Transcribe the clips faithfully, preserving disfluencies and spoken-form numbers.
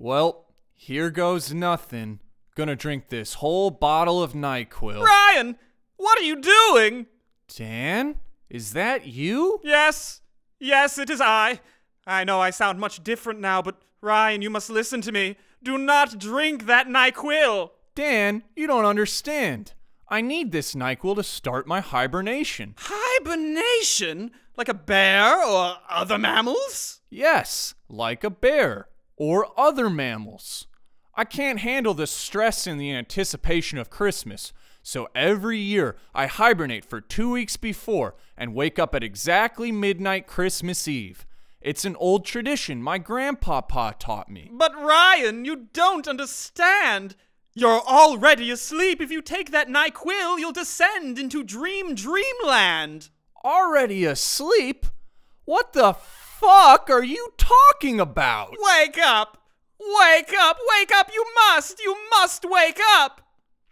Well, here goes nothing. Gonna drink this whole bottle of NyQuil. Ryan, what are you doing? Dan, is that you? Yes, yes, it is I. I know I sound much different now, but Ryan, you must listen to me. Do not drink that NyQuil. Dan, you don't understand. I need this NyQuil to start my hibernation. Hibernation? Like a bear or other mammals? Yes, like a bear or other mammals. I can't handle the stress and the anticipation of Christmas, so every year I hibernate for two weeks before and wake up at exactly midnight Christmas Eve. It's an old tradition my grandpapa taught me. But Ryan, you don't understand. You're already asleep. If you take that NyQuil, you'll descend into dream dreamland. Already asleep? What the fuck are you talking about? Wake up! Wake up! Wake up! You must! You must wake up!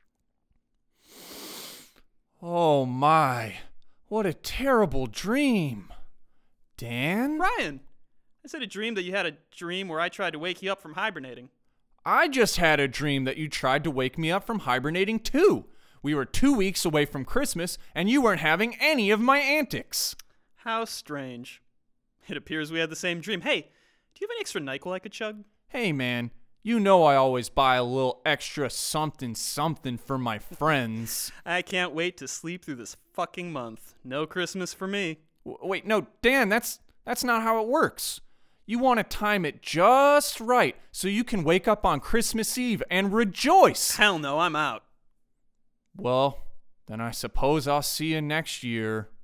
Oh my, what a terrible dream. Dan? Ryan, I said a dream that you had a dream where I tried to wake you up from hibernating. I just had a dream that you tried to wake me up from hibernating too. We were two weeks away from Christmas and you weren't having any of my antics. How strange. It appears we had the same dream. Hey, do you have any extra NyQuil I could chug? Hey man, you know I always buy a little extra something something for my friends. I can't wait to sleep through this fucking month. No Christmas for me. W- wait, no, Dan, that's that's not how it works. You want to time it just right so you can wake up on Christmas Eve and rejoice. Hell no, I'm out. Well, then I suppose I'll see you next year.